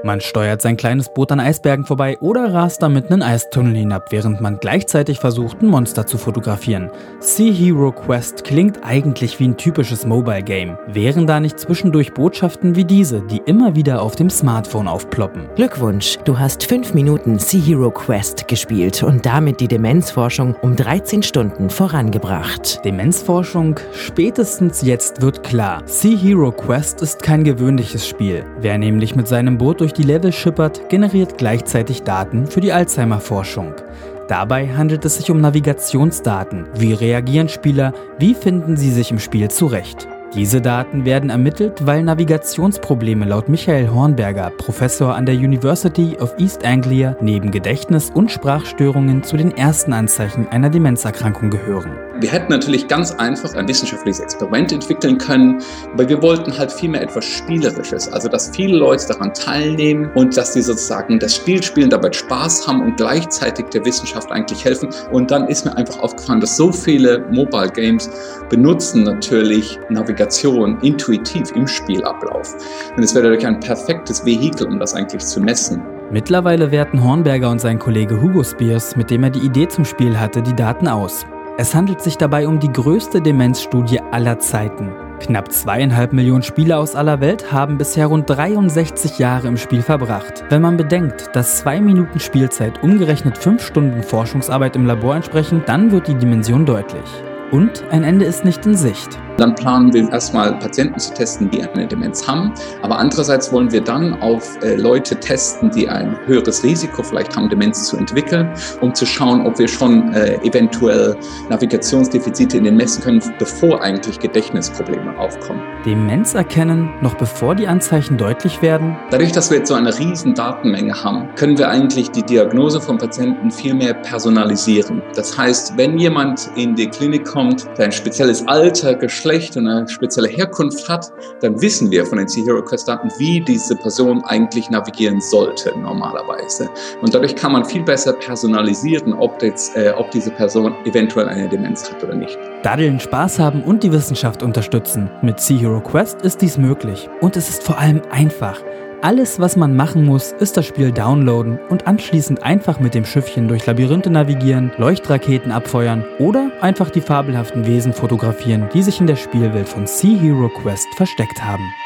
Man steuert sein kleines Boot an Eisbergen vorbei oder rast damit einen Eistunnel hinab, während man gleichzeitig versucht, ein Monster zu fotografieren. Sea Hero Quest klingt eigentlich wie ein typisches Mobile-Game. Wären da nicht zwischendurch Botschaften wie diese, die immer wieder auf dem Smartphone aufploppen? Glückwunsch, du hast 5 Minuten Sea Hero Quest gespielt und damit die Demenzforschung um 13 Stunden vorangebracht. Demenzforschung? Spätestens jetzt wird klar. Sea Hero Quest ist kein gewöhnliches Spiel. Wer nämlich mit seinem Boot durch die Level schippert, generiert gleichzeitig Daten für die Alzheimer-Forschung. Dabei handelt es sich um Navigationsdaten. Wie reagieren Spieler? Wie finden sie sich im Spiel zurecht? Diese Daten werden ermittelt, weil Navigationsprobleme laut Michael Hornberger, Professor an der University of East Anglia, neben Gedächtnis- und Sprachstörungen zu den ersten Anzeichen einer Demenzerkrankung gehören. Wir hätten natürlich ganz einfach ein wissenschaftliches Experiment entwickeln können, aber wir wollten halt vielmehr etwas Spielerisches, also dass viele Leute daran teilnehmen und dass sie sozusagen das Spiel spielen, dabei Spaß haben und gleichzeitig der Wissenschaft eigentlich helfen. Und dann ist mir einfach aufgefallen, dass so viele Mobile Games benutzen natürlich Navigation intuitiv im Spielablauf. Und es wäre dadurch ein perfektes Vehikel, um das eigentlich zu messen. Mittlerweile werten Hornberger und sein Kollege Hugo Spears, mit dem er die Idee zum Spiel hatte, die Daten aus. Es handelt sich dabei um die größte Demenzstudie aller Zeiten. Knapp 2,5 Millionen Spieler aus aller Welt haben bisher rund 63 Jahre im Spiel verbracht. Wenn man bedenkt, dass 2 Minuten Spielzeit umgerechnet 5 Stunden Forschungsarbeit im Labor entsprechen, dann wird die Dimension deutlich. Und ein Ende ist nicht in Sicht. Dann planen wir erstmal Patienten zu testen, die eine Demenz haben. Aber andererseits wollen wir dann auf Leute testen, die ein höheres Risiko vielleicht haben, Demenz zu entwickeln, um zu schauen, ob wir schon eventuell Navigationsdefizite in den messen können, bevor eigentlich Gedächtnisprobleme aufkommen. Demenz erkennen, noch bevor die Anzeichen deutlich werden? Dadurch, dass wir jetzt so eine riesen Datenmenge haben, können wir eigentlich die Diagnose von Patienten viel mehr personalisieren. Das heißt, wenn jemand in die Klinik kommt, der ein spezielles Alter, Geschlecht und eine spezielle Herkunft hat, dann wissen wir von den Sea Hero Quest Daten, wie diese Person eigentlich navigieren sollte normalerweise. Und dadurch kann man viel besser personalisieren, ob diese Person eventuell eine Demenz hat oder nicht. Daddeln, Spaß haben und die Wissenschaft unterstützen. Mit Sea Hero Quest ist dies möglich. Und es ist vor allem einfach. Alles, was man machen muss, ist das Spiel downloaden und anschließend einfach mit dem Schiffchen durch Labyrinthe navigieren, Leuchtraketen abfeuern oder einfach die fabelhaften Wesen fotografieren, die sich in der Spielwelt von Sea Hero Quest versteckt haben.